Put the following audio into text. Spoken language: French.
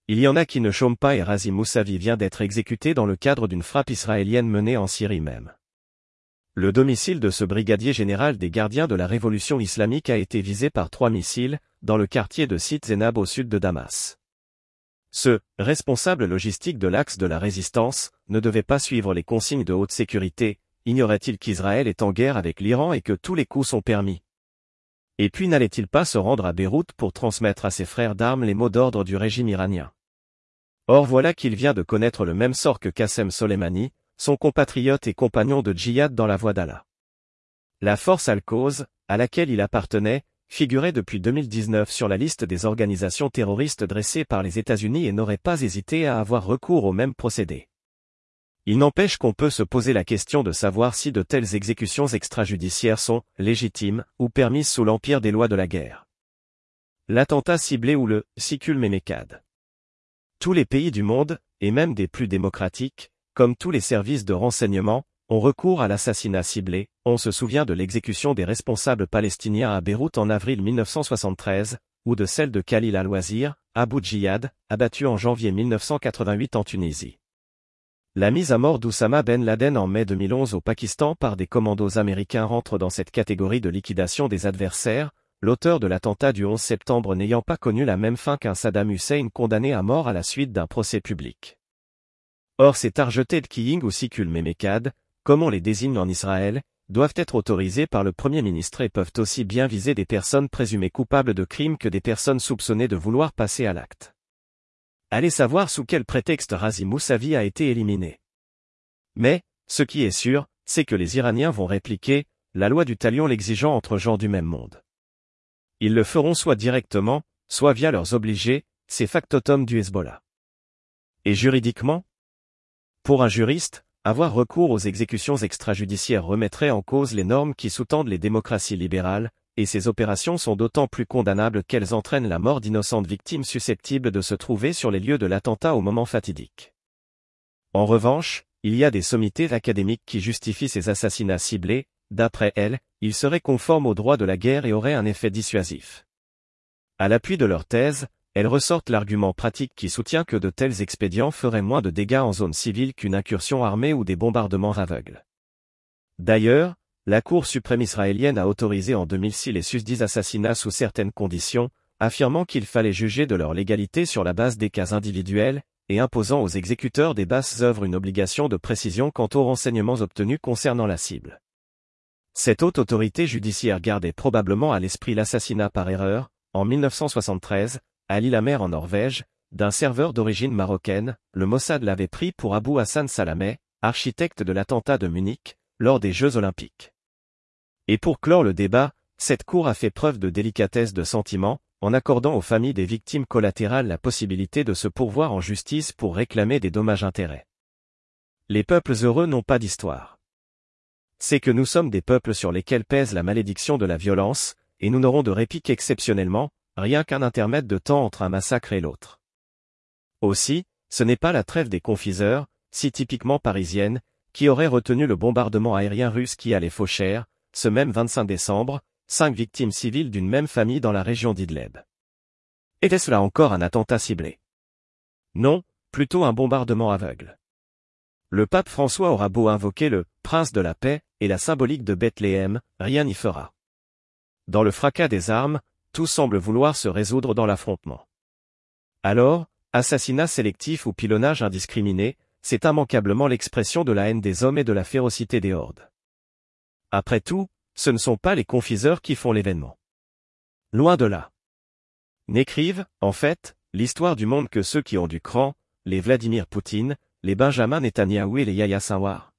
Il y en a qui ne chôment pas et Razi Mousavi vient d'être exécuté dans le cadre d'une frappe israélienne menée en Syrie même. Le domicile de ce brigadier général des gardiens de la révolution islamique a été visé par 3 missiles, dans le quartier de Sidi Zeinab au sud de Damas. Ce responsable logistique de l'axe de la résistance ne devait pas suivre les consignes de haute sécurité, ignorait-il qu'Israël est en guerre avec l'Iran et que tous les coups sont permis? Et puis n'allait-il pas se rendre à Beyrouth pour transmettre à ses frères d'armes les mots d'ordre du régime iranien? Or voilà qu'il vient de connaître le même sort que Qassem Soleimani, son compatriote et compagnon de djihad dans la voie d'Allah. La force Al-Quds, à laquelle il appartenait, figurait depuis 2019 sur la liste des organisations terroristes dressées par les États-Unis et n'aurait pas hésité à avoir recours au même procédé. Il n'empêche qu'on peut se poser la question de savoir si de telles exécutions extrajudiciaires sont légitimes ou permises sous l'empire des lois de la guerre. L'attentat ciblé ou le Sikul Memekad. Tous les pays du monde, et même des plus démocratiques, comme tous les services de renseignement, ont recours à l'assassinat ciblé. On se souvient de l'exécution des responsables palestiniens à Beyrouth en avril 1973, ou de celle de Khalil al-Wazir, Abu Djihad, abattu en janvier 1988 en Tunisie. La mise à mort d'Oussama Ben Laden en mai 2011 au Pakistan par des commandos américains rentre dans cette catégorie de liquidation des adversaires, l'auteur de l'attentat du 11 septembre n'ayant pas connu la même fin qu'un Saddam Hussein condamné à mort à la suite d'un procès public. Or ces targetés de Killing ou Sikul Memekad, comme on les désigne en Israël, doivent être autorisés par le Premier ministre et peuvent aussi bien viser des personnes présumées coupables de crimes que des personnes soupçonnées de vouloir passer à l'acte. Allez savoir sous quel prétexte Razi Mousavi a été éliminé. Mais, ce qui est sûr, c'est que les Iraniens vont répliquer, la loi du talion l'exigeant entre gens du même monde. Ils le feront soit directement, soit via leurs obligés, ces factotums du Hezbollah. Et juridiquement? Pour un juriste, avoir recours aux exécutions extrajudiciaires remettrait en cause les normes qui sous-tendent les démocraties libérales, et ces opérations sont d'autant plus condamnables qu'elles entraînent la mort d'innocentes victimes susceptibles de se trouver sur les lieux de l'attentat au moment fatidique. En revanche, il y a des sommités académiques qui justifient ces assassinats ciblés. D'après elles, ils seraient conformes aux droits de la guerre et auraient un effet dissuasif. À l'appui de leur thèse, elles ressortent l'argument pratique qui soutient que de tels expédients feraient moins de dégâts en zone civile qu'une incursion armée ou des bombardements aveugles. D'ailleurs, la Cour suprême israélienne a autorisé en 2006 les susdits assassinats sous certaines conditions, affirmant qu'il fallait juger de leur légalité sur la base des cas individuels, et imposant aux exécuteurs des basses œuvres une obligation de précision quant aux renseignements obtenus concernant la cible. Cette haute autorité judiciaire gardait probablement à l'esprit l'assassinat par erreur, en 1973, à Lillehammer en Norvège, d'un serveur d'origine marocaine. Le Mossad l'avait pris pour Abou Hassan Salameh, architecte de l'attentat de Munich, lors des Jeux Olympiques. Et pour clore le débat, cette cour a fait preuve de délicatesse de sentiment, en accordant aux familles des victimes collatérales la possibilité de se pourvoir en justice pour réclamer des dommages-intérêts. Les peuples heureux n'ont pas d'histoire. C'est que nous sommes des peuples sur lesquels pèse la malédiction de la violence, et nous n'aurons de répit qu'exceptionnellement, rien qu'un intermède de temps entre un massacre et l'autre. Aussi, ce n'est pas la trêve des confiseurs, si typiquement parisienne, qui aurait retenu le bombardement aérien russe qui allait Fauchères, ce même 25 décembre, 5 victimes civiles d'une même famille dans la région d'Idleb. Était-ce là encore un attentat ciblé? Non, plutôt un bombardement aveugle. Le pape François aura beau invoquer le « prince de la paix » et la symbolique de Bethléem, rien n'y fera. Dans le fracas des armes, tout semble vouloir se résoudre dans l'affrontement. Alors, assassinat sélectif ou pilonnage indiscriminé, c'est immanquablement l'expression de la haine des hommes et de la férocité des hordes. Après tout, ce ne sont pas les confiseurs qui font l'événement. Loin de là. N'écrivent, en fait, l'histoire du monde que ceux qui ont du cran, les Vladimir Poutine, les Benjamin Netanyahou et les Yahya Sinwar.